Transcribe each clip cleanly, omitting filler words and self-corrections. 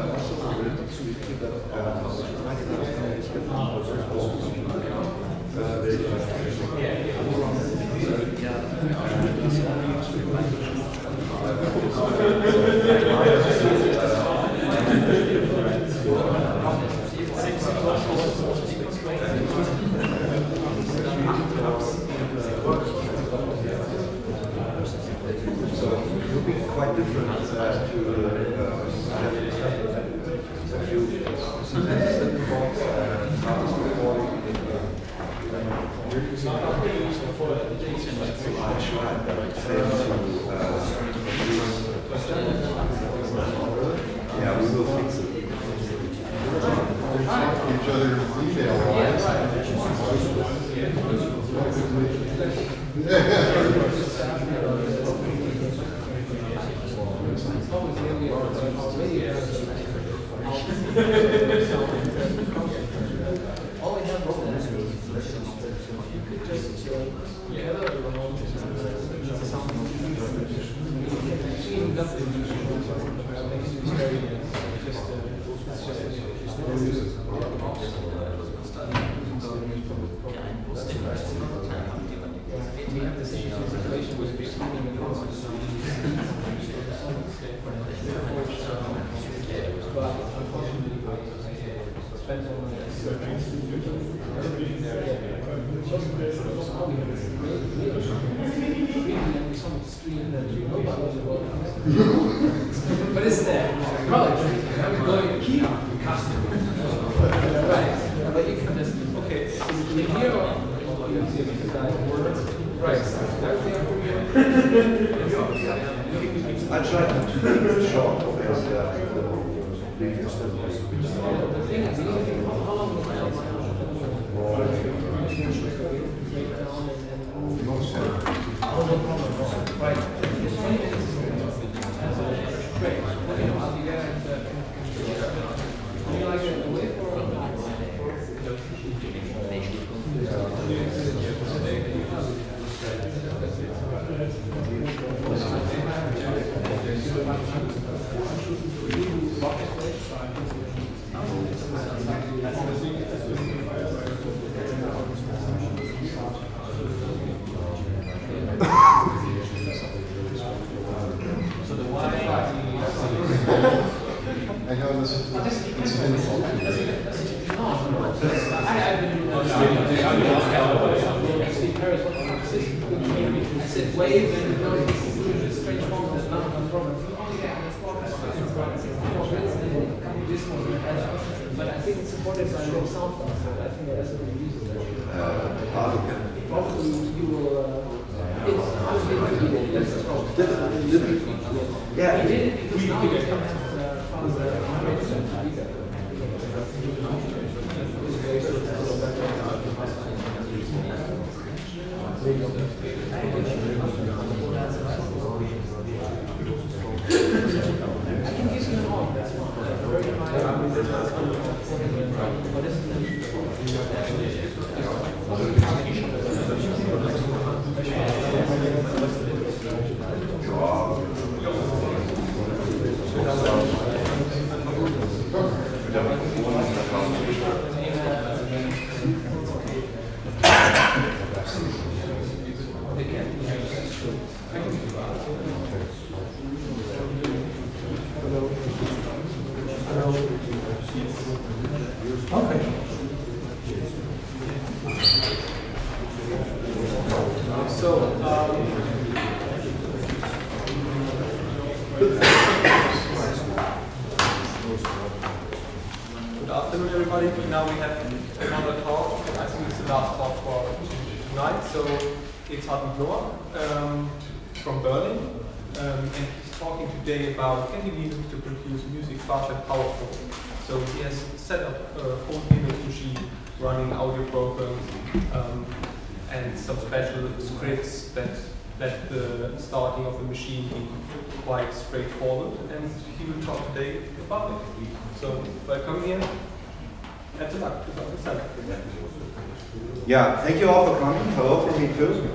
But it's there. College. I'm going to keep custom. Right. But you can just, okay, so here right. I tried to keep it short because the previous one was a bit smaller. The thing is, how long was right. It's 20 minutes. Great. I'll be there and you like it away for a night? But I think it's supported by no sound file, so I think that's what we use it. Probably you will. It's that's the problem. Yeah, we did it because now we have found I can use them all, that's Good afternoon, everybody. Now we have another talk. I think it's the last talk for tonight. So it's Hartmut Lohr from Berlin, and he's talking today about can Linux to produce music fast and powerful. So he has set up a whole Linux machine running audio programs and some special scripts that let the starting of the machine be quite straightforward, and he will talk today about it. So welcome here. Herzlichen Dank. Yeah, thank you all for coming. Hello from me too.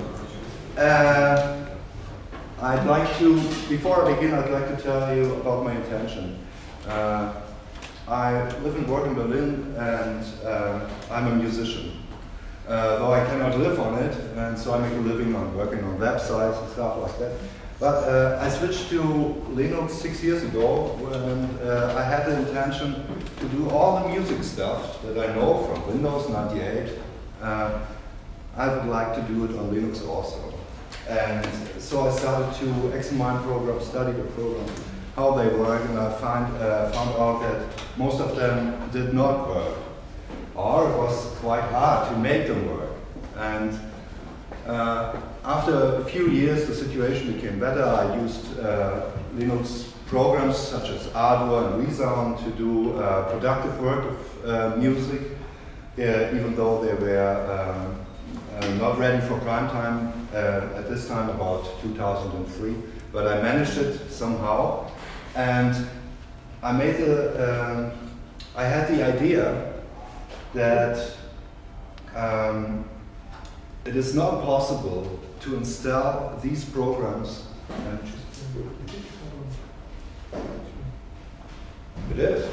I'd like to, before I begin, I'd like to tell you about my intention. I live and work in Berlin, and I'm a musician. Though I cannot live on it, and so I make a living on working on websites and stuff like that. But I switched to Linux 6 years ago, and I had the intention to do all the music stuff that I know from Windows 98. I would like to do it on Linux also. And so I started to examine programs, study the programs, how they work, and I found out that most of them did not work, or it was quite hard to make them work. And after a few years, the situation became better. I used Linux programs such as Ardour and Resound to do productive work of music, even though they were not ready for prime time at this time, about 2003. But I managed it somehow, and I had the idea that it is not possible to install these programs. It is.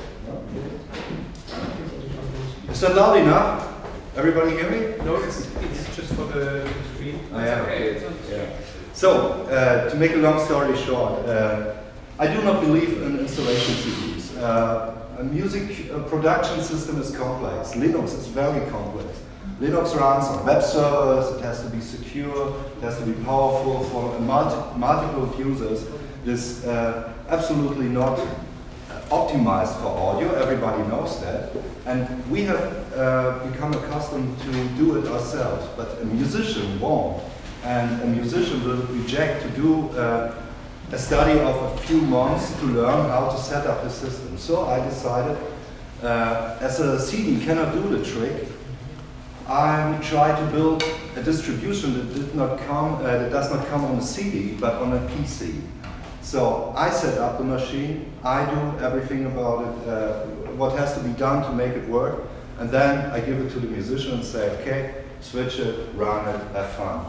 Is that loud enough? Everybody hear me? No, it's just for the screen. Oh, yeah. Okay. Yeah. So, to make a long story short, I do not believe in installation CDs. A music production system is complex. Linux is very complex. Linux runs on web servers, it has to be secure, it has to be powerful for multiple users. It is absolutely not optimized for audio, everybody knows that. And we have become accustomed to do it ourselves, but a musician won't. And a musician will reject to do a study of a few months to learn how to set up the system. So I decided, as a CD cannot do the trick, I tried to build a distribution that does not come on a CD, but on a PC. So I set up the machine, I do everything about it, what has to be done to make it work, and then I give it to the musician and say, okay, switch it, run it, have fun.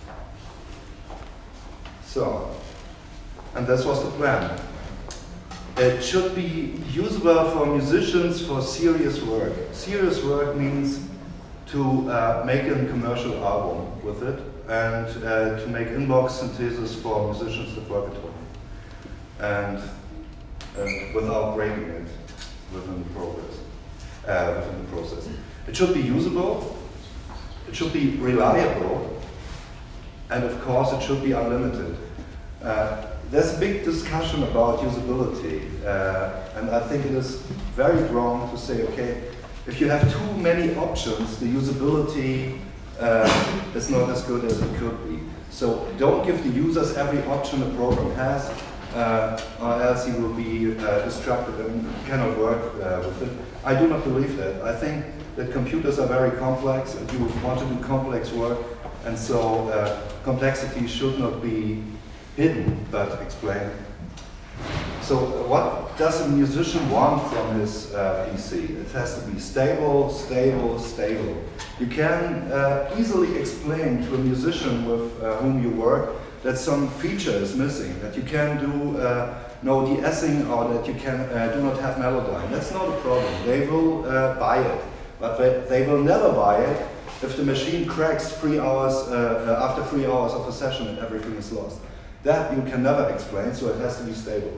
So, and this was the plan. It should be usable for musicians for serious work. Serious work means to make a commercial album with it, and to make inbox synthesis for musicians that work at home. And without breaking it within the process. It should be usable, it should be reliable, and of course it should be unlimited. There's a big discussion about usability, and I think it is very wrong to say, okay, if you have too many options, the usability is not as good as it could be. So don't give the users every option a program has, or else he will be distracted and cannot work with it. I do not believe that. I think that computers are very complex, and you want to do complex work, and so complexity should not be hidden, but explained. So what does a musician want from his PC? It has to be stable, stable, stable. You can easily explain to a musician with whom you work that some feature is missing, that you can do no de-essing, or that you can do not have Melodyne. That's not a problem. They will buy it, but they will never buy it if the machine cracks 3 hours after 3 hours of a session and everything is lost. That you can never explain, so it has to be stable.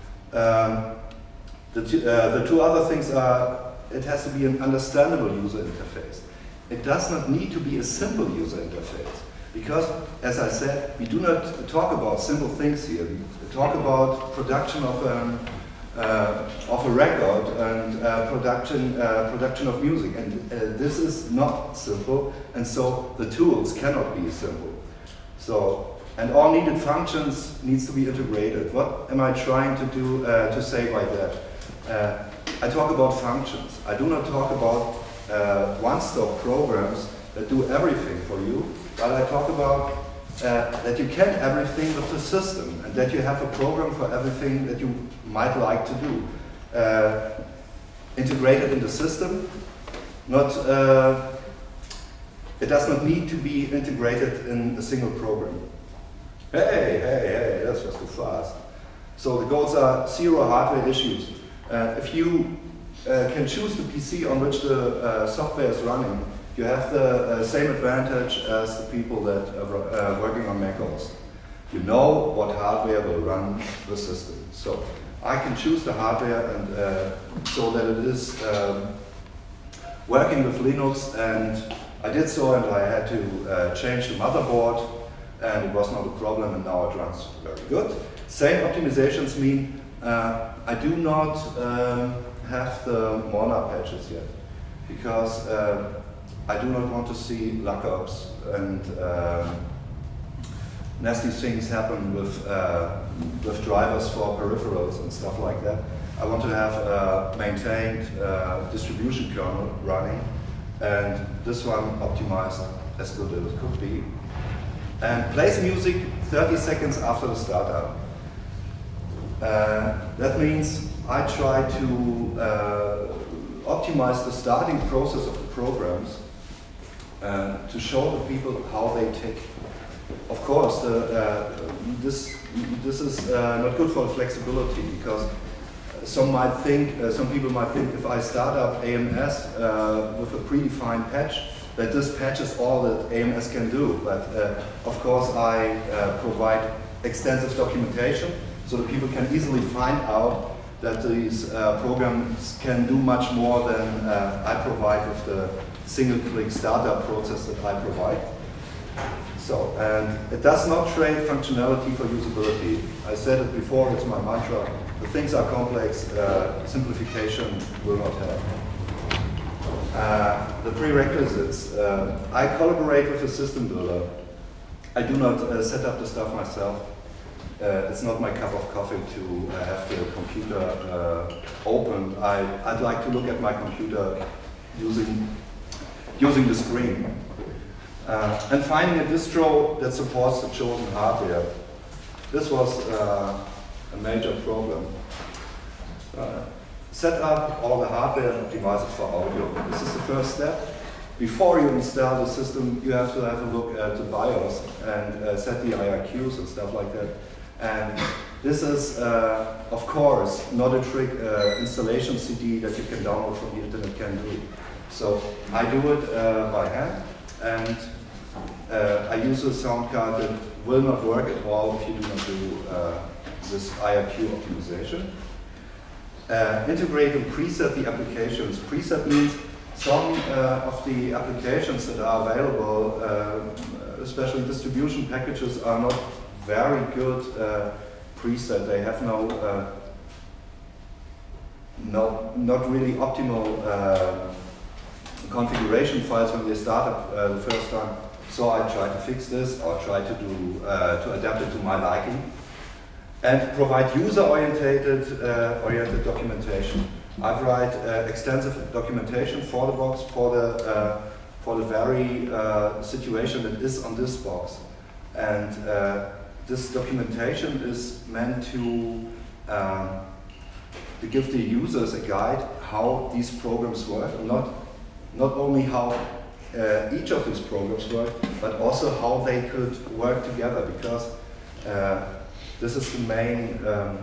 The two other things are, it has to be an understandable user interface. It does not need to be a simple user interface, because, as I said, we do not talk about simple things here. We talk about production of a record and production of music, and this is not simple, and so the tools cannot be simple. So. And all needed functions needs to be integrated. What am I trying to do to say by that? I talk about functions. I do not talk about one-stop programs that do everything for you, but I talk about that you can everything with the system, and that you have a program for everything that you might like to do. Integrated in the system, it does not need to be integrated in a single program. Hey, that's just too fast. So the goals are zero hardware issues. If you can choose the PC on which the software is running, you have the same advantage as the people that are working on Mac OS. You know what hardware will run the system. So I can choose the hardware and so that it is working with Linux, and I did so, and I had to change the motherboard, and it was not a problem, and now it runs very good. Same optimizations mean I do not have the Morna patches yet, because I do not want to see lockups and nasty things happen with drivers for peripherals and stuff like that. I want to have a maintained distribution kernel running, and this one optimized as good as it could be. And plays music 30 seconds after the startup. That means I try to optimize the starting process of the programs to show the people how they tick. Of course, this is not good for the flexibility, because some people might think if I start up AMS with a predefined patch, that this patch is all that AMS can do. But of course, I provide extensive documentation so that people can easily find out that these programs can do much more than I provide with the single-click startup process that I provide. So, and it does not trade functionality for usability. I said it before, it's my mantra. If things are complex, simplification will not help. The prerequisites. I collaborate with a system builder. I do not set up the stuff myself. It's not my cup of coffee to have the computer opened. I'd like to look at my computer using the screen. And finding a distro that supports the chosen hardware. This was a major problem. Set up all the hardware and optimize it for audio. This is the first step. Before you install the system, you have to have a look at the BIOS and set the IRQs and stuff like that. And this is, of course, not a trick installation CD that you can download from the internet can do. So I do it by hand, and I use a sound card that will not work at all if you do not do this IRQ optimization. Integrate and preset the applications. Preset means some of the applications that are available, especially distribution packages, are not very good preset. They have not really optimal configuration files when they start up the first time. So I try to fix this, or try to do to adapt it to my liking, and provide user-oriented documentation. I write extensive documentation for the box, for the very situation that is on this box, and this documentation is meant to give the users a guide how these programs work, and not only how each of these programs work, but also how they could work together, because this is the main,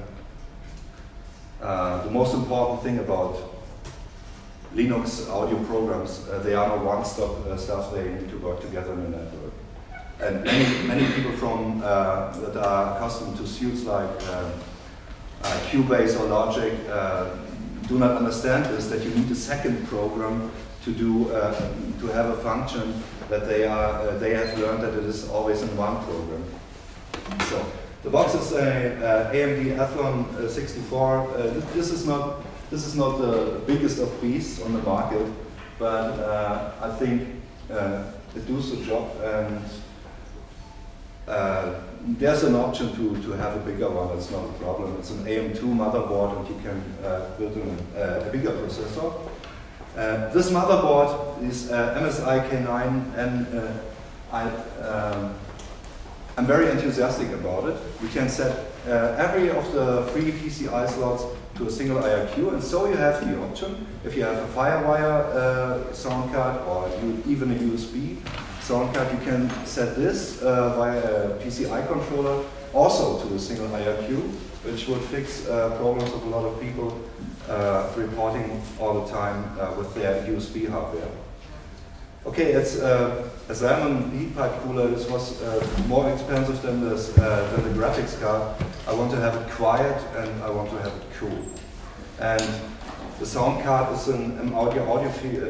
the most important thing about Linux audio programs. They are not one-stop stuff, they need to work together in a network. And many people from that are accustomed to suites like Cubase or Logic do not understand this, that you need a second program to do to have a function that they have learned that it is always in one program. So the box is a AMD Athlon 64. This is not the biggest of beasts on the market, but I think it does the job, and there's an option to have a bigger one. It's not a problem. It's an AM2 motherboard, and you can build a bigger processor. This motherboard is MSI K9, and I'm very enthusiastic about it. We can set every of the 3 PCI slots to a single IRQ, and so you have the option, if you have a FireWire sound card or even a USB sound card, you can set this via a PCI controller also to a single IRQ, which would fix problems of a lot of people reporting all the time with their USB hardware. Okay, it's a Xenon heat pipe cooler. This was more expensive than the graphics card. I want to have it quiet and I want to have it cool. And the sound card is an audiophile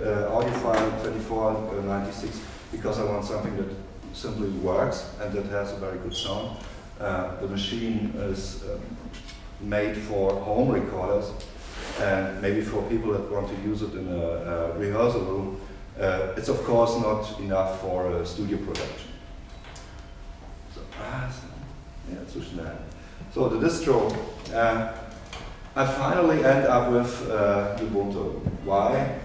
2496 because I want something that simply works and that has a very good sound. The machine is made for home recorders and maybe for people that want to use it in a rehearsal room. It's of course not enough for a studio production. So, yeah, zu schnell. So the distro, I finally end up with Ubuntu. Why?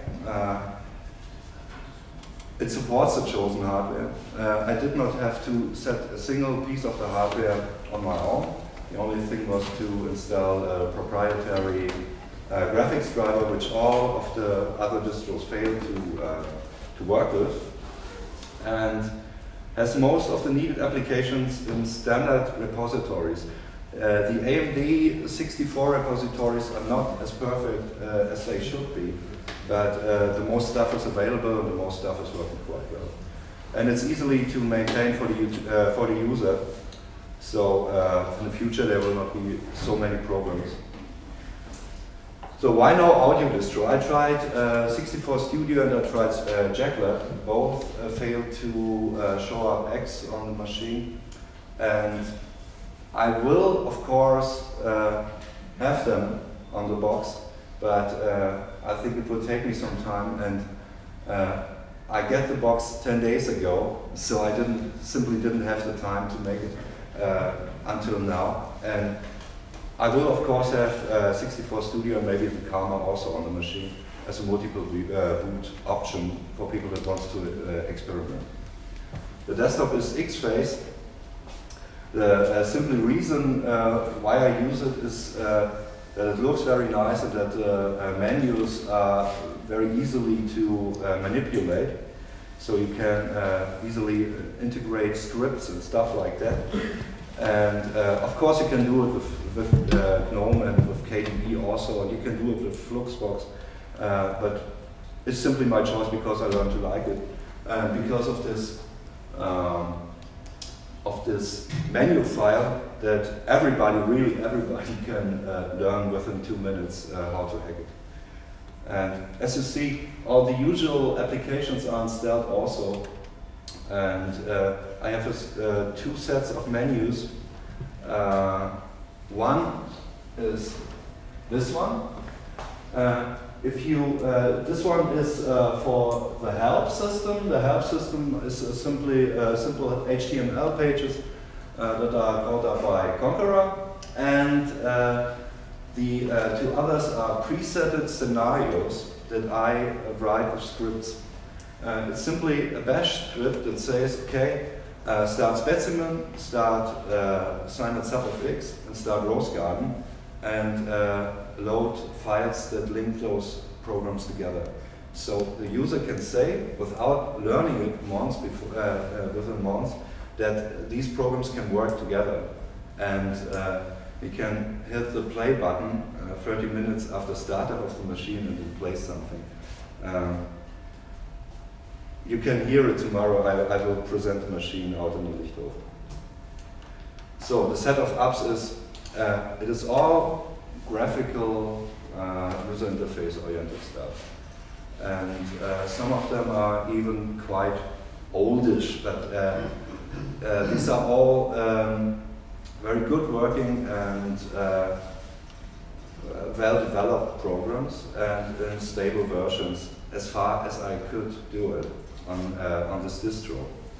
It supports the chosen hardware. I did not have to set a single piece of the hardware on my own. The only thing was to install a proprietary graphics driver, which all of the other distros failed to work with, and has most of the needed applications in standard repositories. The AMD 64 repositories are not as perfect as they should be, but the most stuff is available and the most stuff is working quite well. And it's easily to maintain for the user, so in the future there will not be so many problems. So why no audio distro? I tried 64 Studio and I tried JackLab. Both failed to show up X on the machine. And I will, of course, have them on the box, but I think it will take me some time. And I get the box 10 days ago, so I simply didn't have the time to make it until now. And I will, of course, have 64 Studio and maybe the Karma also on the machine as a multiple boot option for people that want to experiment. The desktop is X-Face. The simple reason why I use it is that it looks very nice and that menus are very easily to manipulate. So you can easily integrate scripts and stuff like that. And of course you can do it with GNOME and with KDE also, and you can do it with Fluxbox, but it's simply my choice because I learned to like it, and because of this menu file that really everybody can learn within 2 minutes how to hack it. And as you see, all the usual applications are installed also. And I have 2 sets of menus. One is this one. This one is for the help system. The help system is simply simple HTML pages that are called up by Conqueror. And the 2 others are presetted scenarios that I write with scripts. It's simply a bash script that says, okay, start specimen, start standard sub of X, and start Rose Garden, and load files that link those programs together. So the user can say, without learning it within months, that these programs can work together. And you can hit the play button 30 minutes after startup of the machine and it plays something. You can hear it tomorrow. I will present the machine out in the Lichthof. So the set of apps is, it is all graphical user interface oriented stuff. And some of them are even quite oldish, but these are all very good working and well-developed programs and in stable versions as far as I could do it on this distro.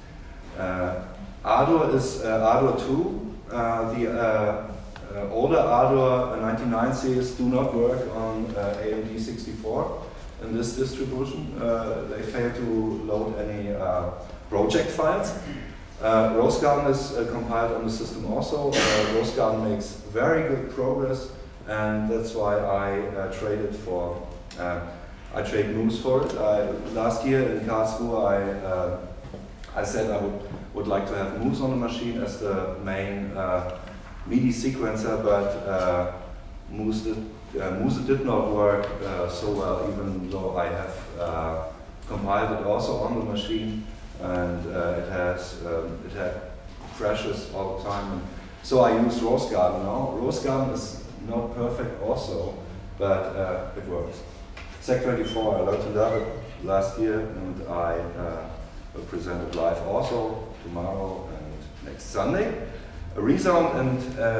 Ardour is Ardour 2. The older Ardour 99 series do not work on AMD 64 in this distribution. They fail to load any project files. Rose Garden is compiled on the system also. Rose Garden makes very good progress, and that's why I traded for. I trade Moose for it. Last year in Karlsruhe, I said I would like to have Moose on the machine as the main MIDI sequencer, but Moose Muse did not work so well, even though I have compiled it also on the machine, and it had crashes all the time. And so I use Rose Garden now. Rose Garden is not perfect also, but it works. SEC24, I learned to love it last year, and I will present it live also tomorrow and next Sunday. Resound and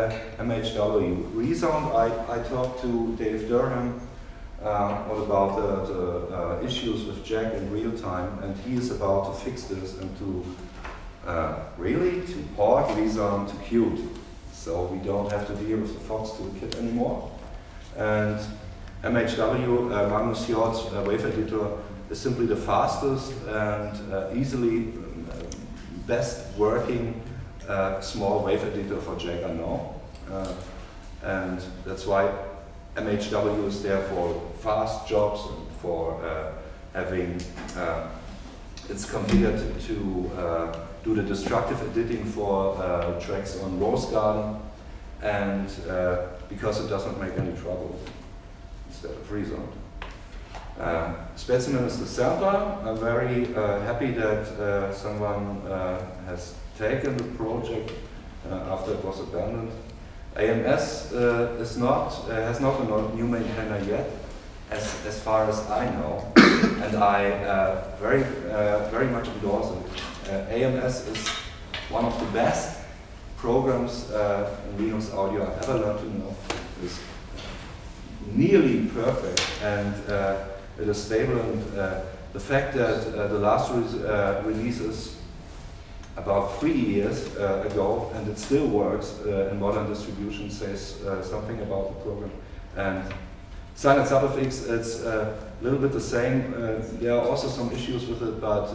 MHW. Resound, I talked to Dave Durham what about the issues with Jack in real time, and he is about to fix this and to really to port Resound to Qt, so we don't have to deal with the Fox toolkit anymore. And MHW, Magnus Hjort's wave editor, is simply the fastest and easily best working small wave editor for Jack I know. And that's why MHW is there for fast jobs and for having it's configured to do the destructive editing for tracks on Rose Garden, and because it doesn't make any trouble instead of Resound. Specimen is the sampler. I'm very happy that someone has taken the project after it was abandoned. AMS has not a new maintainer yet, as far as I know, and I very much endorse it. AMS is one of the best programs in Linux audio I've ever learned to know. It's nearly perfect, and it is stable, and the fact that the last release is about 3 years ago and it still works in modern distribution says something about the program. And Silent Suffix, it's a little bit the same. There are also some issues with it, but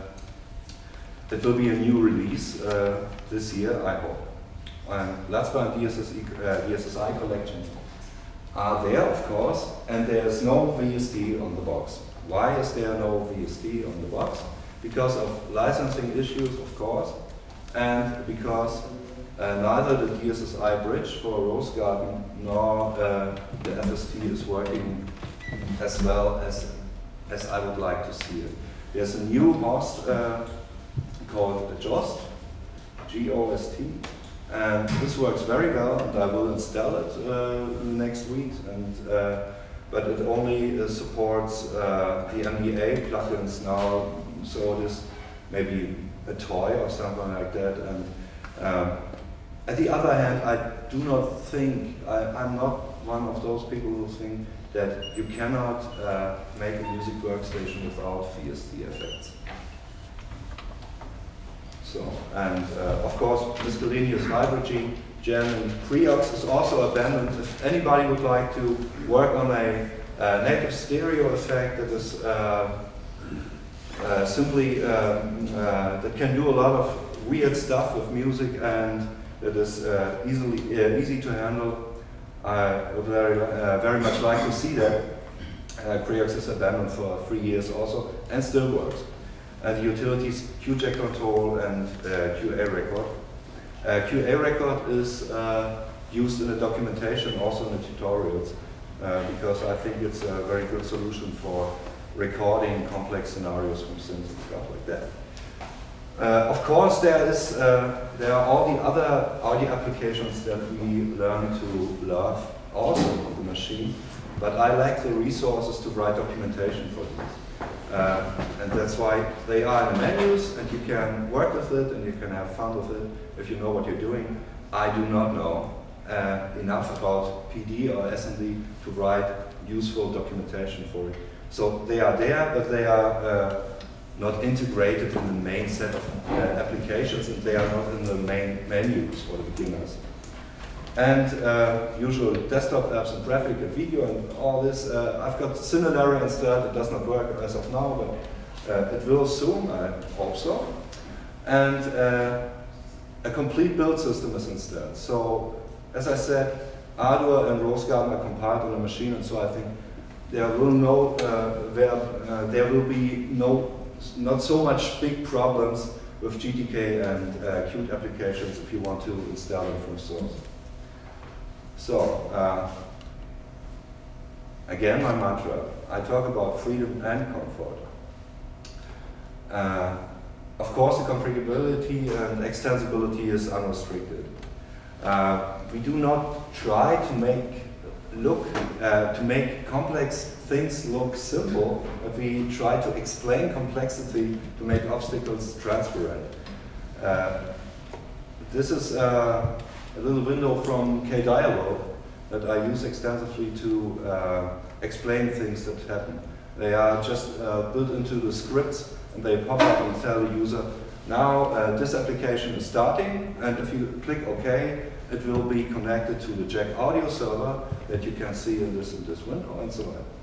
it will be a new release this year, I hope. LAZPA and DSSI collections are there, of course, and there's no VSD on the box. Why is there no VSD on the box? Because of licensing issues, of course, and because neither the DSSI bridge for Rose Garden nor the FST is working as well as I would like to see it. There's a new host called Jost, G-O-S-T, and this works very well, and I will install it next week. And but it only supports the MEA plugins now, so it is maybe a toy or something like that. And at the other hand, I do not think, I'm not one of those people who think that you cannot make a music workstation without VSD effects. So, and of course, miscellaneous library, Gen and Preox is also abandoned. If anybody would like to work on a native stereo effect that is simply, that can do a lot of weird stuff with music and that is easy to handle, I would very much like to see that. Preox is abandoned for 3 years also and still works. And the utilities QJack Control and QA Record. QA Record is used in the documentation, also in the tutorials, because I think it's a very good solution for recording complex scenarios from synths and stuff like that. Of course, there are all the other audio applications that we learn to love also on the machine, but I lack the resources to write documentation for these. And that's why they are in the menus, and you can work with it and you can have fun with it if you know what you're doing. I do not know enough about PD or SND to write useful documentation for it. So they are there, but they are not integrated in the main set of applications, and they are not in the main menus for the beginners. And usual desktop apps and graphic and video and all this. I've got Cinelary installed. It does not work as of now, but it will soon, I hope so. And a complete build system is installed. So, as I said, Ardour and Rose Garden are compiled on the machine, and so I think there will be not so much big problems with GTK and Qt applications if you want to install them from source. So, Again, my mantra. I talk about freedom and comfort. Of course, the configurability and extensibility is unrestricted. We do not try to make complex things look simple, but we try to explain complexity to make obstacles transparent. This is a little window from KDialog that I use extensively to explain things that happen. They are just built into the scripts, and they pop up and tell the user, now this application is starting, and if you click OK, it will be connected to the Jack audio server that you can see in this window, and so on.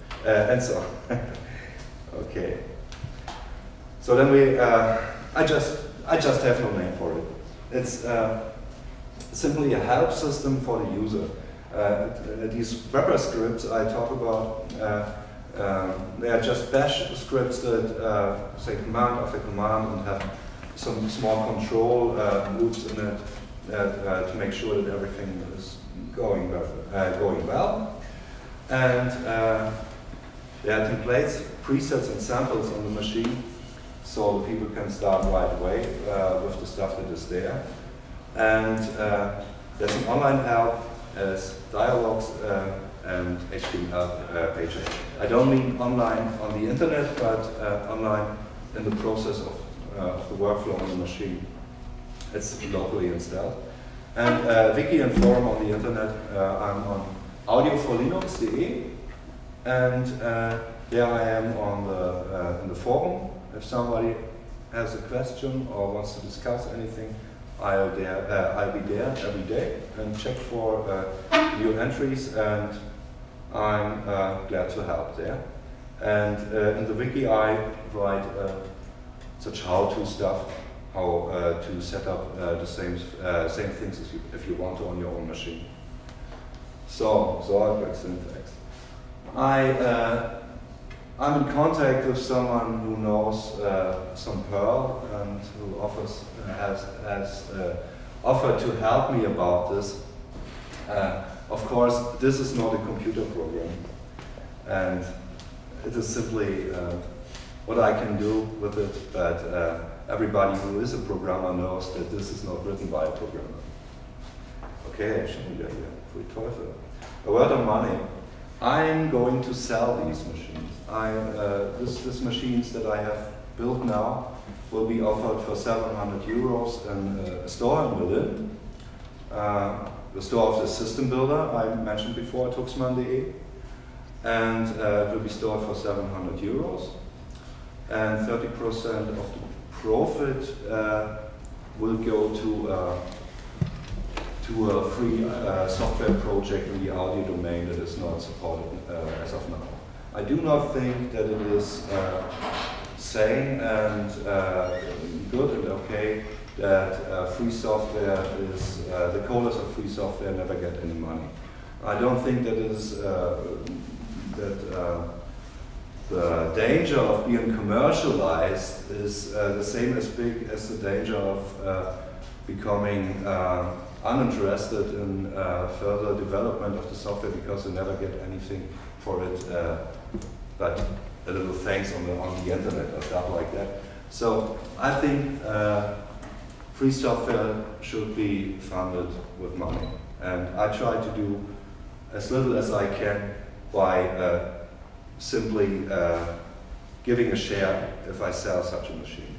Okay. So then I just have no name for it. It's simply a help system for the user. These Weber scripts I talk about, they are just bash scripts that say command after command and have some small control loops in it to make sure that everything is going well. And there are templates, presets, and samples on the machine, so the people can start right away with the stuff that is there. And there's an online help as dialogues and HTML pages. I don't mean online on the internet, but online in the process of the workflow on the machine. It's locally installed. And wiki and forum on the internet, I'm on audioforlinux.de, and there I am on in the forum. If somebody has a question or wants to discuss anything, I'll be there every day and check for new entries, and I'm glad to help there. And in the wiki I write such how-to stuff, how to set up the same things as if you want to on your own machine. So Zollberg syntax. I'm in contact with someone who knows some Perl and who has offered to help me about this. Of course, this is not a computer program, and it is simply what I can do with it, but everybody who is a programmer knows that this is not written by a programmer. Okay, schon wieder hier. Pfui Teufel. A word on money. I'm going to sell these machines. These machines that I have built now will be offered for 700 euros in a store in Berlin. The store of the system builder I mentioned before, Tuxman.de, and it will be stored for 700 euros. And 30% of the profit will go to a free software project in the audio domain that is not supported as of now. I do not think that it is sane and good and okay that free software is, the coders of free software never get any money. I don't think that it is the danger of being commercialized is the same as big as the danger of becoming uninterested in further development of the software because they never get anything for it, but a little thanks on the internet or stuff like that. So I think free software should be funded with money, and I try to do as little as I can by simply giving a share if I sell such a machine.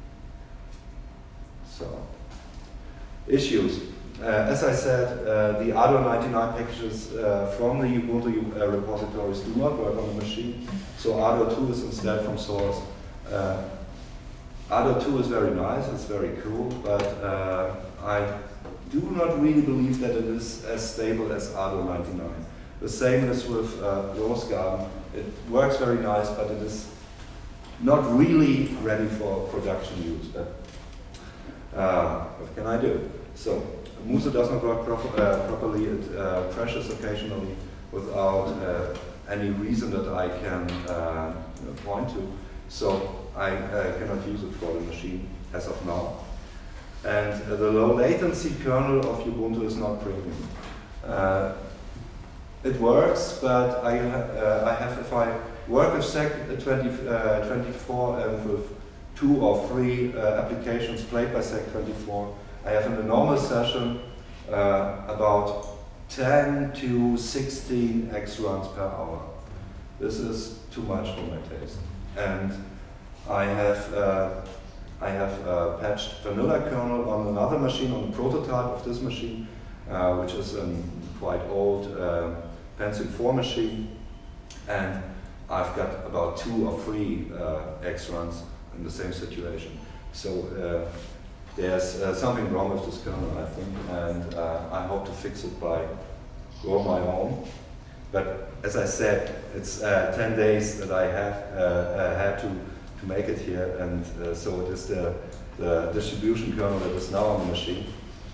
So, issues. As I said, the Arduino 99 packages from the Ubuntu repositories do not work on the machine, so Arduino 2 is instead from source. Arduino 2 is very nice, it's very cool, but I do not really believe that it is as stable as Arduino 99. The same is with Rose Garden. It works very nice, but it is not really ready for production use. But what can I do? So, Muse does not work properly. It crashes occasionally without any reason that I can point to. So I cannot use it for the machine as of now. And the low latency kernel of Ubuntu is not premium. it works, but I have, if I work with SEC24 and with 2 or 3 applications played by SEC24, I have in a normal session about 10 to 16 X runs per hour. This is too much for my taste. And I have patched vanilla kernel on another machine, on the prototype of this machine, which is a quite old Pentium 4 machine. And I've got about 2 or 3 X runs in the same situation. So there's something wrong with this kernel, I think, and I hope to fix it by grow my own. But as I said, it's 10 days that I have had to make it here, and so it is the distribution kernel that is now on the machine.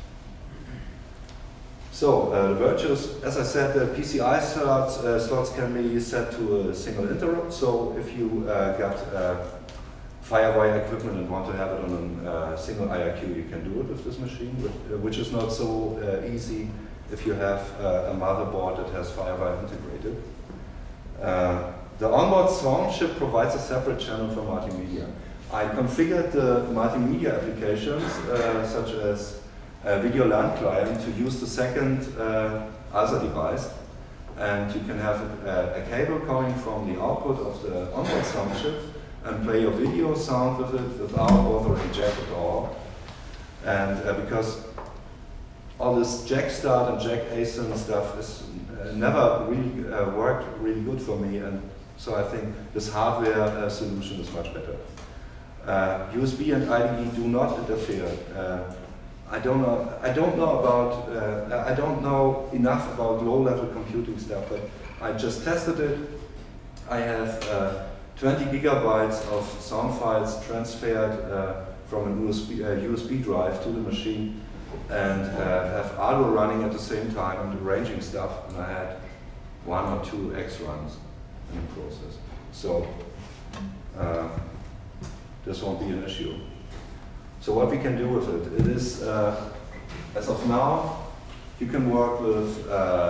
So the virtues, as I said, the PCI slots can be set to a single interrupt. So if you got Firewire equipment and want to have it on a single IRQ, you can do it with this machine, which is not so easy if you have a motherboard that has Firewire integrated. The onboard sound chip provides a separate channel for multimedia. I configured the multimedia applications, such as Video LAN client, to use the second other device. And you can have a cable coming from the output of the onboard sound chip and play your video sound with it without bothering jack at all. And because all this jack start and jack ASIN stuff is never really worked really good for me, and so I think this hardware solution is much better. USB and IDE do not interfere. I don't know enough about low-level computing stuff, but I just tested it. I have 20 gigabytes of sound files transferred from a USB drive to the machine, and have Arduino running at the same time and arranging stuff, and I had 1 or 2 X runs in the process. So this won't be an issue. So what we can do with it, it is, as of now, you can work with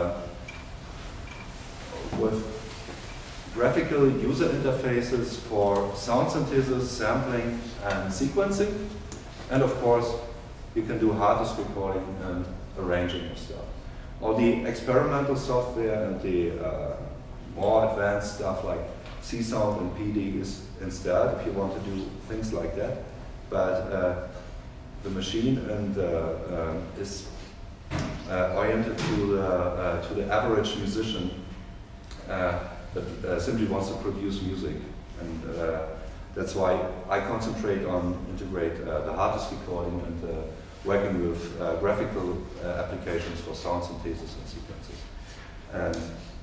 graphical user interfaces for sound synthesis, sampling, and sequencing. And of course, you can do hard disk recording and arranging of stuff. All the experimental software and the more advanced stuff like C-Sound and PD is instead, if you want to do things like that. But the machine is oriented to the average musician that simply wants to produce music, and that's why I concentrate on integrate the hard disk recording and working with graphical applications for sound synthesis and sequences. And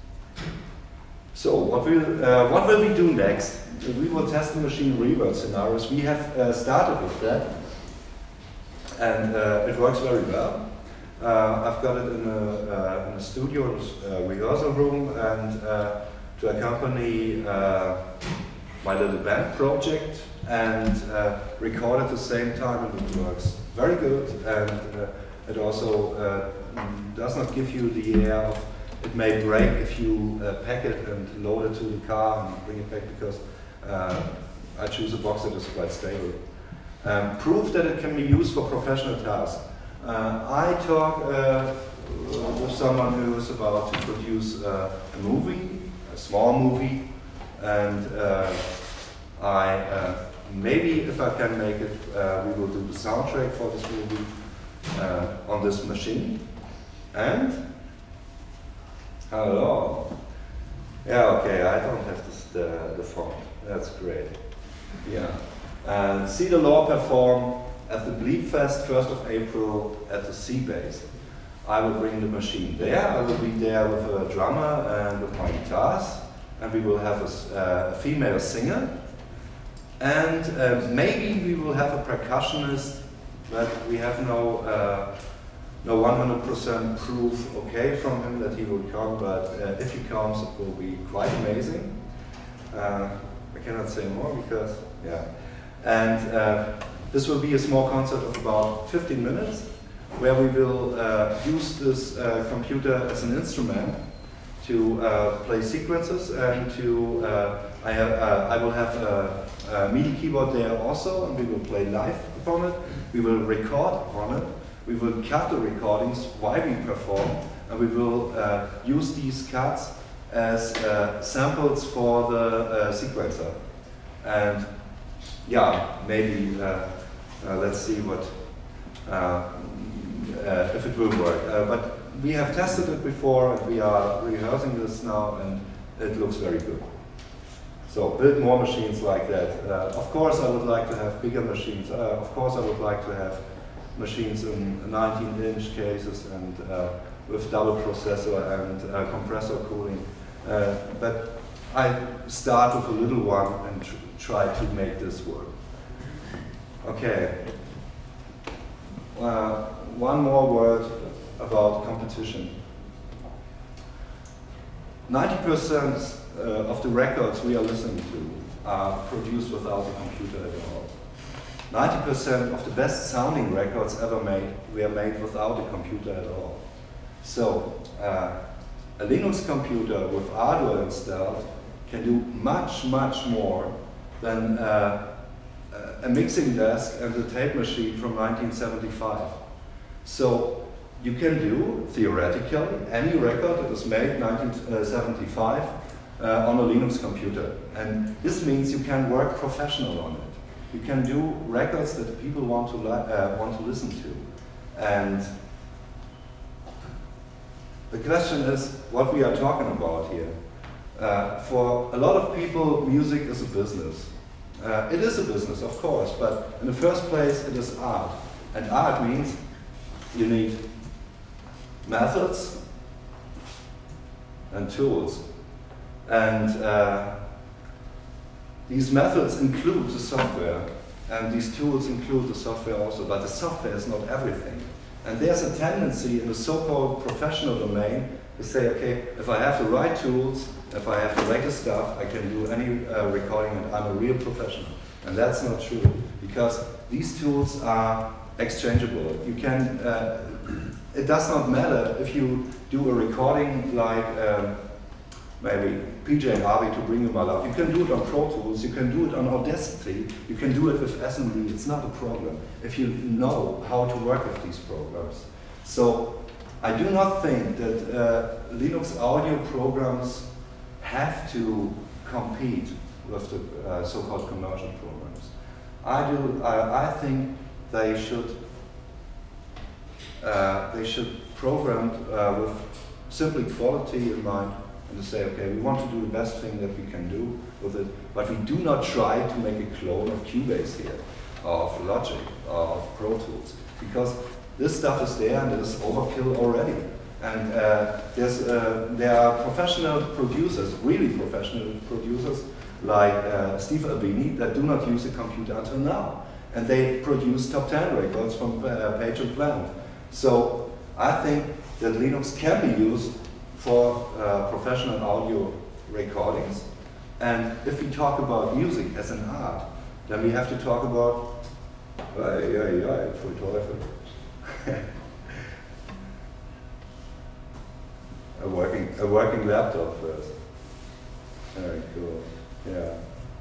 so what will we do next? We will test the machine real-world scenarios. We have started with that, and it works very well. I've got it in a studio, rehearsal room, and to accompany my little band project, and record at the same time, and it works very good. And it also does not give you the air of it may break if you pack it and load it to the car and bring it back, because I choose a box that is quite stable. Proof that it can be used for professional tasks. I talk with someone who is about to produce a movie, a small movie, and maybe if I can make it, we will do the soundtrack for this movie on this machine. And hello. Yeah, okay, I don't have the font. That's great. Yeah. And see the law perform at the Bleepfest 1st of April at the C-Base. I will bring the machine there. I will be there with a drummer and with my guitars, and we will have a female singer. And maybe we will have a percussionist, but we have no 100% proof, okay, from him that he will come, but if he comes, it will be quite amazing. I cannot say more because, yeah. And this will be a small concert of about 15 minutes, where we will use this computer as an instrument to play sequences, and to I will have a MIDI keyboard there also, and we will play live upon it. We will record upon it. We will cut the recordings while we perform, and we will use these cuts as samples for the sequencer. And yeah, maybe let's see what if it will work. But we have tested it before, and we are rehearsing this now, and it looks very good. So build more machines like that. Of course, I would like to have bigger machines. Of course, I would like to have machines in 19-inch cases and with double processor and compressor cooling. But I start with a little one and try to make this work. Okay. One more word about competition. 90% of the records we are listening to are produced without a computer at all. 90% of the best sounding records ever made were made without a computer at all. So a Linux computer with Arduino installed can do much, much more than a mixing desk and a tape machine from 1975. So you can do, theoretically, any record that was made in 1975 on a Linux computer. And this means you can work professional on it. You can do records that people want to listen to. And the question is what we are talking about here. For a lot of people, music is a business. It is a business, of course, but in the first place, it is art. And art means you need methods and tools. And these methods include the software, and these tools include the software also, but the software is not everything. And there's a tendency in the so-called professional domain to say, okay, if I have the right tools, if I have the latest stuff, I can do any recording and I'm a real professional. And that's not true, because these tools are exchangeable. You can, it does not matter if you do a recording like maybe PJ Harvey, To Bring You My Love. You can do it on Pro Tools, you can do it on Audacity, you can do it with SMD. It's not a problem if you know how to work with these programs. So I do not think that Linux audio programs have to compete with the so-called commercial programs. I think they should program with simply quality in mind, and to say, okay, we want to do the best thing that we can do with it, but we do not try to make a clone of Cubase here, or of Logic, or of Pro Tools, because this stuff is there and it is overkill already. And there are professional producers, really professional producers, like Steve Albini, that do not use a computer until now. And they produce top 10 records from Page and Plant. So I think that Linux can be used for professional audio recordings. And if we talk about music as an art, then we have to talk about Pfui Teufel. a working laptop first. Very cool. Yeah.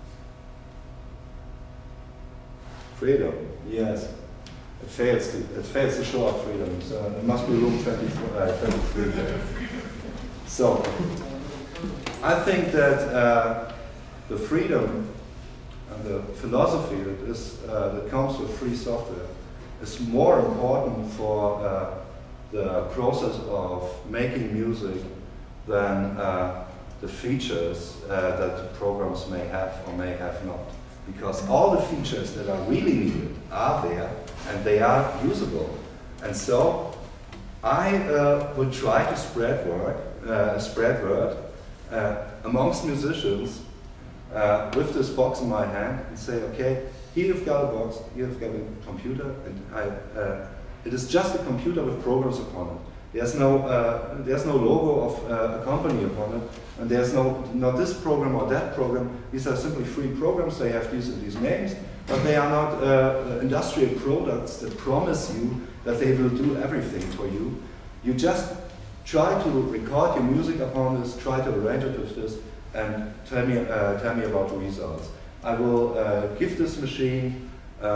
Freedom. Yes. It fails to show up freedom. So it must be room 23 there. So I think that the freedom and the philosophy that comes with free software is more important for the process of making music than the features that programs may have or may have not. Because all the features that are really needed are there and they are usable. And so I would try to spread word amongst musicians with this box in my hand and say, okay, here you've got a box, here you've got a computer, and it is just a computer with programs upon it. There's no logo of a company upon it, and there's not this program or that program. These are simply free programs. They have these names, but they are not industrial products that promise you that they will do everything for you. You just try to record your music upon this, try to arrange it with this, and tell me about the results. I will give this machine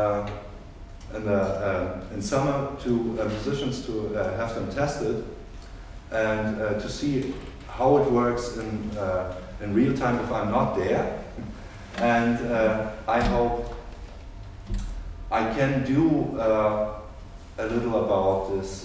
in summer to musicians to have them tested and to see how it works in real time if I'm not there. And I hope I can do a little about this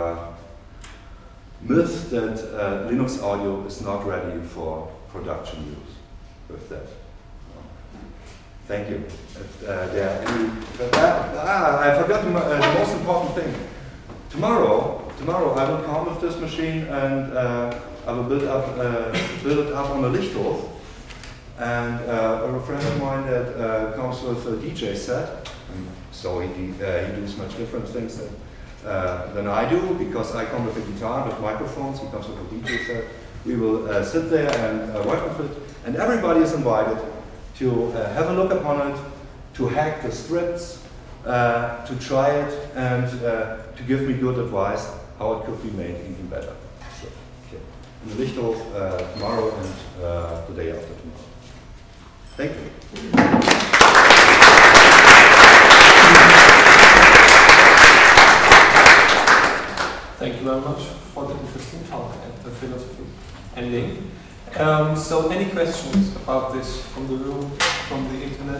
myth that Linux audio is not ready for production use with that. Thank you. If there are any, I forgot the most important thing. Tomorrow I will come with this machine and I will build it up on the Lichthof. And a friend of mine that comes with a DJ set, so he does much different things than I do, because I come with a guitar with microphones. He comes with a DJ set. We will sit there and work with it, and everybody is invited to have a look upon it, to hack the scripts, to try it, and to give me good advice how it could be made even better. So, okay. In the Lichthof tomorrow and the day after tomorrow. Thank you. Thank you very much for the interesting talk and the philosophy ending. So any questions about this from the room, from the internet?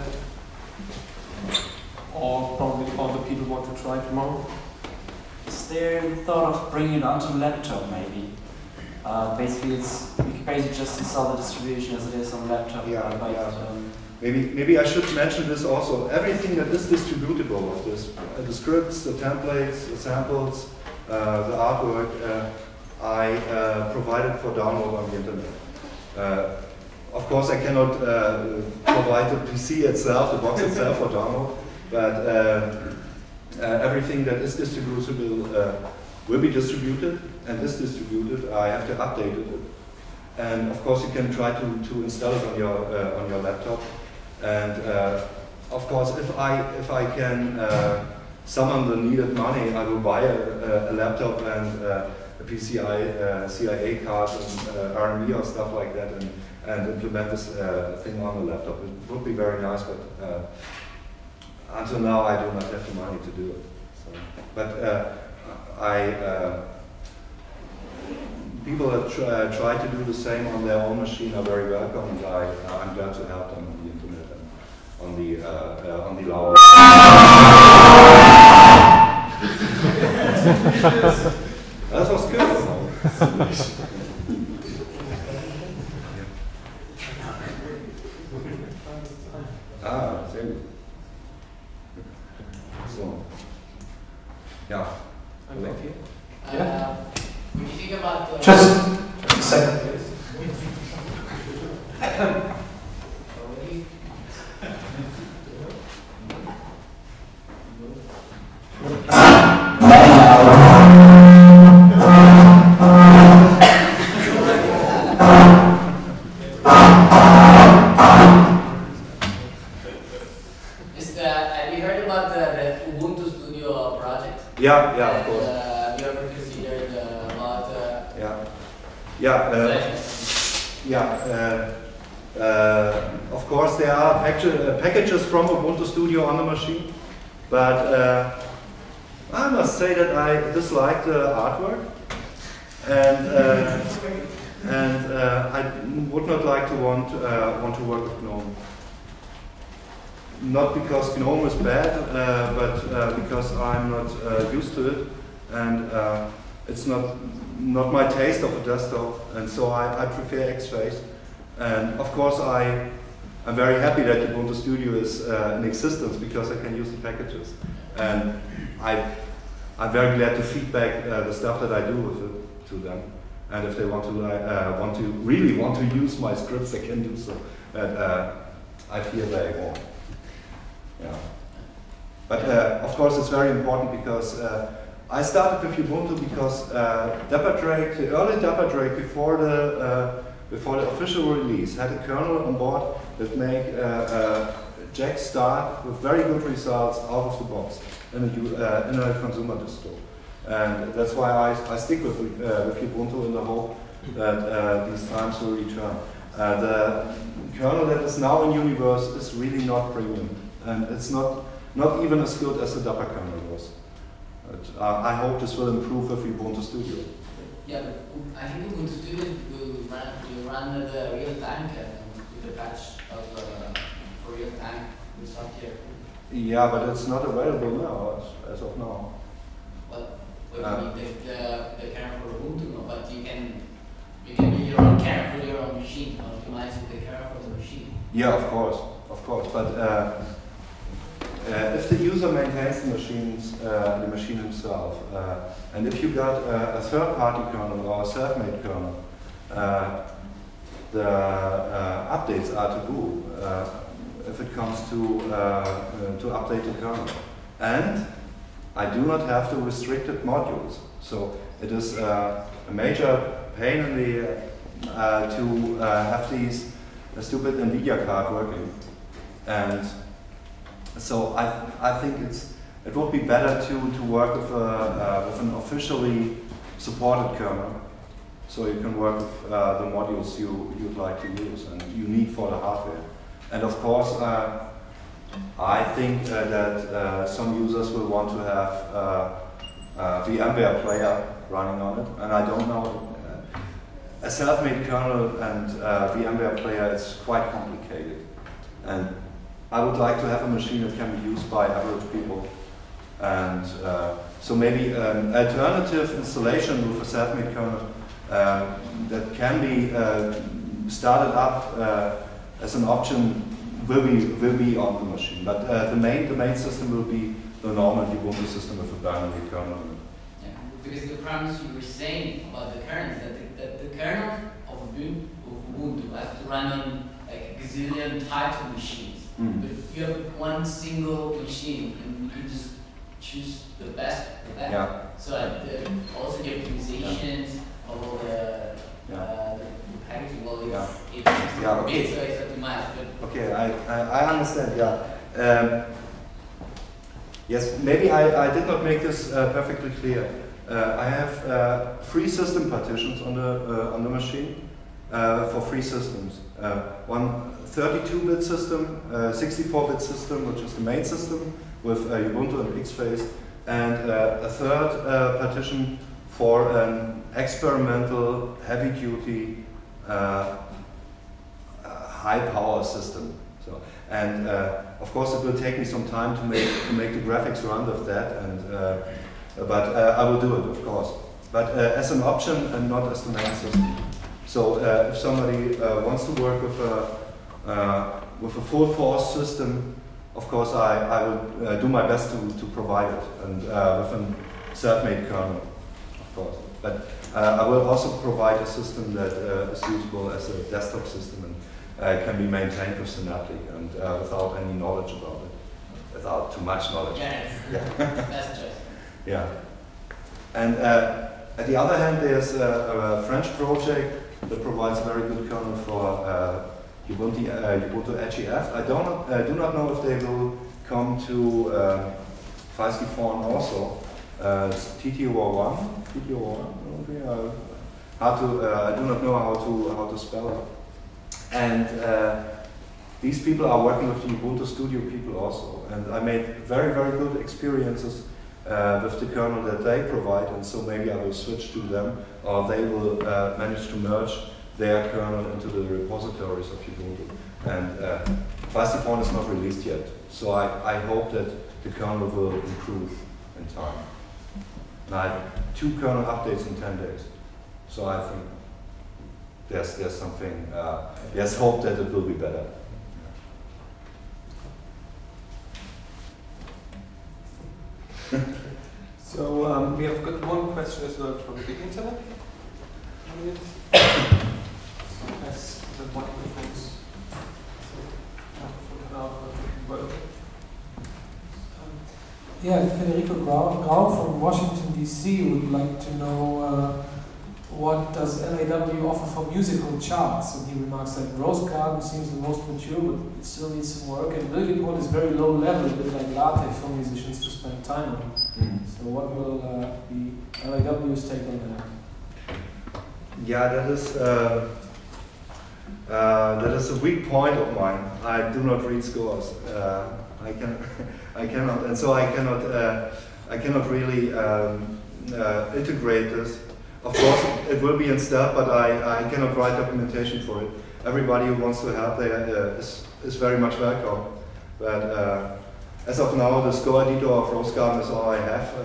Or probably all the people want to try tomorrow? Is there the thought of bringing it onto a laptop maybe? Basically, you can basically just install the distribution as it is on a laptop. Maybe I should mention this also. Everything that is distributable of this, the scripts, the templates, the samples, the artwork, I provided for download on the internet. Of course, I cannot provide the PC itself, the box itself for download, but everything that is distributable will be distributed, and is distributed. I have to update it, and of course you can try to install it on your laptop. And of course, if I can summon the needed money, I will buy a laptop and a PCI CIA card and RME or stuff like that, and implement this thing on the laptop. It would be very nice, but until now I do not have the money to do it. So, but people that try to do the same on their own machine are very welcome, and I'm glad to help them on the internet and on the loud. That was good. Sehr gut. So. Yeah. Thank you. When you think about Just a second. have you heard about the Ubuntu Studio project? Yeah, of course. Have you ever considered about of course, there are packages from Ubuntu Studio on the machine, but I must say that I dislike the artwork, and I would not like to want to work with GNOME. Not because GNOME is bad, but because I'm not used to it, and it's not my taste of a desktop, and so I prefer X-Face. And of course, I'm very happy that Ubuntu Studio is in existence, because I can use the packages, and I'm very glad to feedback the stuff that I do with it to them. And if they really want to use my scripts, they can do so. And I feel very warm. Yeah. But of course, it's very important, because I started with Ubuntu because Dapper Drake, the early Dapper Drake before the official release, had a kernel on board that made Jack start with very good results out of the box in a consumer distro. And that's why I stick with Ubuntu in the hope that these times will return. The kernel that is now in Universe is really not premium, and it's not even as good as the Dapper kernel was. But, I hope this will improve with Ubuntu Studio. Yeah, but I think Ubuntu Studio will run the real-time kernel with the patch for real-time with software. Yeah, but it's not available now, as of now. Well, you need the kernel for Ubuntu, no, but you can build your own kernel for your own machine, optimize the kernel for the machine. Yeah, of course. But if the user maintains the machine himself, and if you got a third-party kernel or a self-made kernel, the updates are taboo if it comes to update the kernel. And I do not have the restricted modules, so it is a major pain in the to have these stupid NVIDIA card working. And so I think it would be better to work with an officially supported kernel, so you can work with the modules you'd like to use and you need for the hardware. And of course, I think that some users will want to have VMware player running on it, and I don't know. A self-made kernel and VMware player is quite complicated, and I would like to have a machine that can be used by average people. And so maybe an alternative installation with a self-made kernel that can be started up as an option will be on the machine. But the main system will be the normal Ubuntu system with a binary kernel. Yeah, because the problems you were saying about the kernel is that the kernel of Ubuntu has to run on like a gazillion types of machines. But if you have one single machine and you can just choose the best for that. Yeah. So also the optimizations of all the packaging, well, it's okay. so it's optimized. But Okay, I understand. Yeah. Yes, maybe I did not make this perfectly clear. I have 3 system partitions on the machine for 3 systems. One 32-bit system, 64-bit system, which is the main system with Ubuntu and Xphase, and a third partition for an experimental, heavy-duty, high-power system. So, and of course, it will take me some time to make the graphics run with that, and but I will do it, of course. But as an option and not as the main system. So if somebody wants to work with a full force system, of course I will do my best to provide it, and with a self-made kernel, of course. But I will also provide a system that is usable as a desktop system and can be maintained with Synaptic and without any knowledge about it, without too much knowledge. yeah, Yeah. best choice. Yeah. And at the other hand, there's a French project that provides a very good kernel for Ubuntu HEF. I do not know if they will come to FeistyFawn also. TTO1. I do not know how to spell it. And these people are working with the Ubuntu Studio people also. And I made very, very good experiences with the kernel that they provide, and so maybe I will switch to them, or they will manage to merge their kernel into the repositories of Ubuntu. And FeistyFawn is not released yet, so I hope that the kernel will improve in time. And I had 2 kernel updates in 10 days, so I think there's something, there's hope that it will be better. So we have got one question as well from the internet. As the microphones. Yeah, Federico Grau from Washington, D.C. would like to know what does LAW offer for musical charts? And he remarks that Rose Garden seems the most mature, but it still needs some work. And Lilliput is very low level, a bit like latte for musicians to spend time on. So what will be LAW's take on that? Yeah, that is a weak point of mine. I do not read scores. I cannot, and so I cannot really integrate this. Of course, it will be in step, but I cannot write documentation for it. Everybody who wants to help there is very much welcome. But as of now, the score editor of Rose Garden is all I have.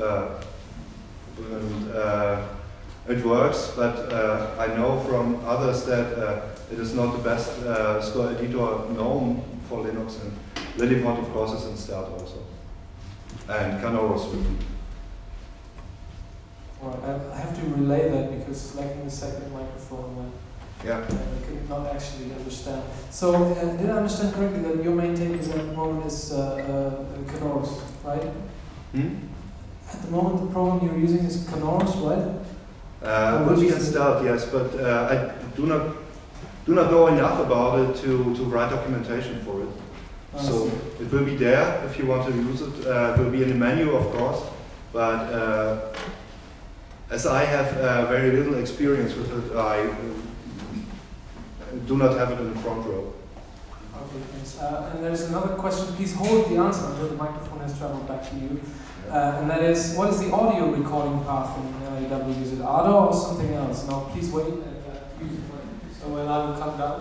It works, but I know from others that it is not the best score editor known for Linux, and Lilliput, of course, is installed also. And Canoros will be. Well, I have to relay that because it's lacking the second microphone. Yeah. I could not actually understand. So, did I understand correctly that your main take is at the moment is Canoros, right? At the moment, the program you're using is Canoros, right? Will be installed, yes, but I do not know enough about it to write documentation for it. So it will be there if you want to use it. It will be in the menu, of course, but as I have very little experience with it, I do not have it in the front row. Okay, thanks. And there's another question. Please hold the answer until the microphone has traveled back to you. And that is, what is the audio recording path in LAW? Is it ADO or something else? Now, please wait. So when I will come down.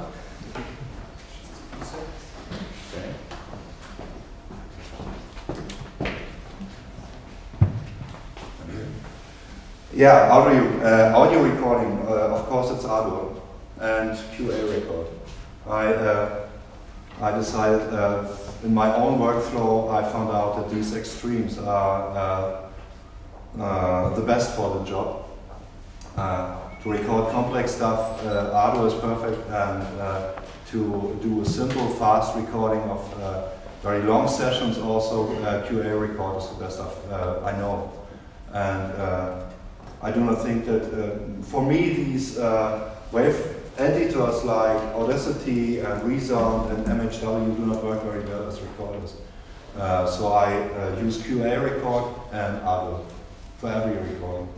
Okay. Yeah, audio recording. Of course, it's ADO and QA record. I decided in my own workflow, I found out that these extremes are the best for the job. To record complex stuff, ADO is perfect, and to do a simple, fast recording of very long sessions, also QA record is the best I know. And I do not think that, for me, these wave editors like Audacity and Resound and MHW do not work very well as recorders. So I use QA record and ADO for every recording.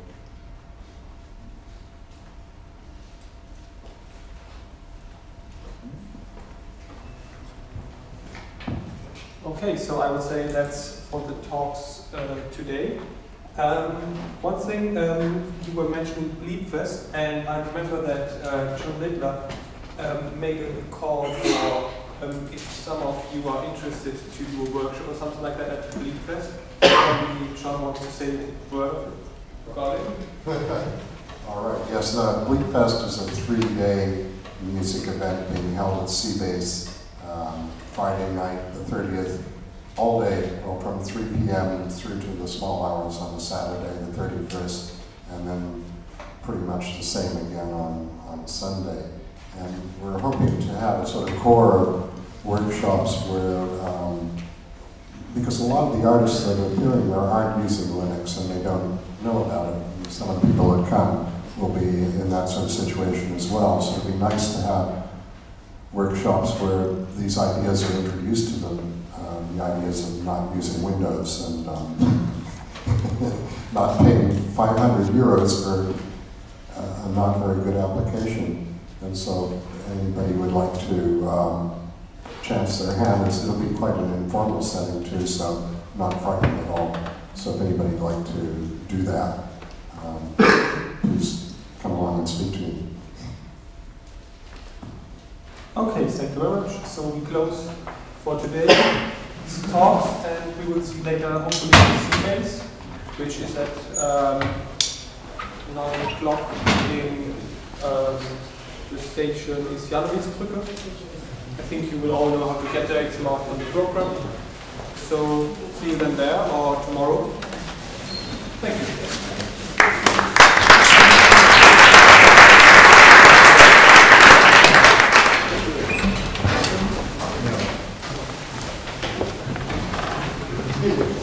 Okay, so I would say that's for the talks today. One thing, you were mentioning Leapfest, and I remember that John Littler made a call for if some of you are interested to do a workshop or something like that at Leapfest. Maybe John wants to say a word about it. All right, yes, Bleakfest is a 3-day music event being held at Seabase Friday night, the 30th, all day, well, from 3 p.m. through to the small hours on the Saturday, the 31st, and then pretty much the same again on Sunday. And we're hoping to have a sort of core workshops where, because a lot of the artists that are appearing there aren't using Linux and they don't know about it. And some of the people that come will be in that sort of situation as well. So it'd be nice to have workshops where these ideas are introduced to them. The ideas of not using Windows and not paying 500 euros for a not very good application. And so if anybody would like to chance their hand, it'll be quite an informal setting too, so not frightening at all. So if anybody would like to do that, please come along and speak to me. Okay, thank you very much. So we close for today's talks, and we will see later hopefully the Seabase, which is at 9 o'clock in the station is Janowitzbrücke. I think you will all know how to get there, it's marked on the program. So see you then there or tomorrow. Thank you.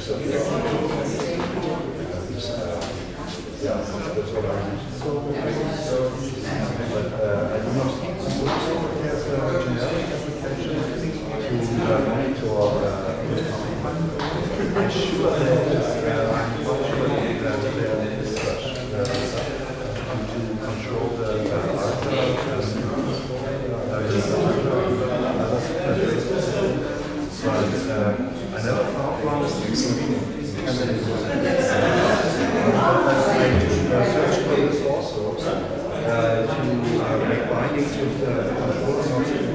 Yeah, that's what I use. But I do not think we have a generic application to monitor. I'm sure that I'm not sure that there is such to control the I never found one. I searched for this also to make bindings with the control software.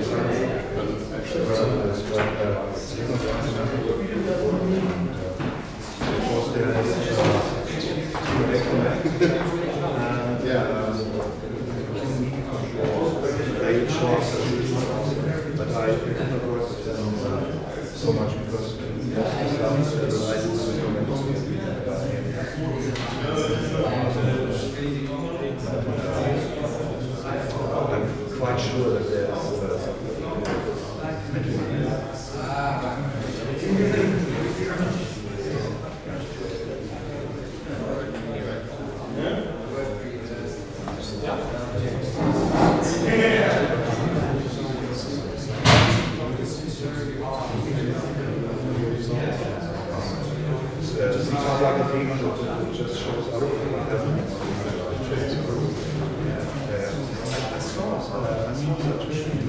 But I did not work with them so much because most of the stuff I do is I'm quite sure that there's just shows up. I saw such a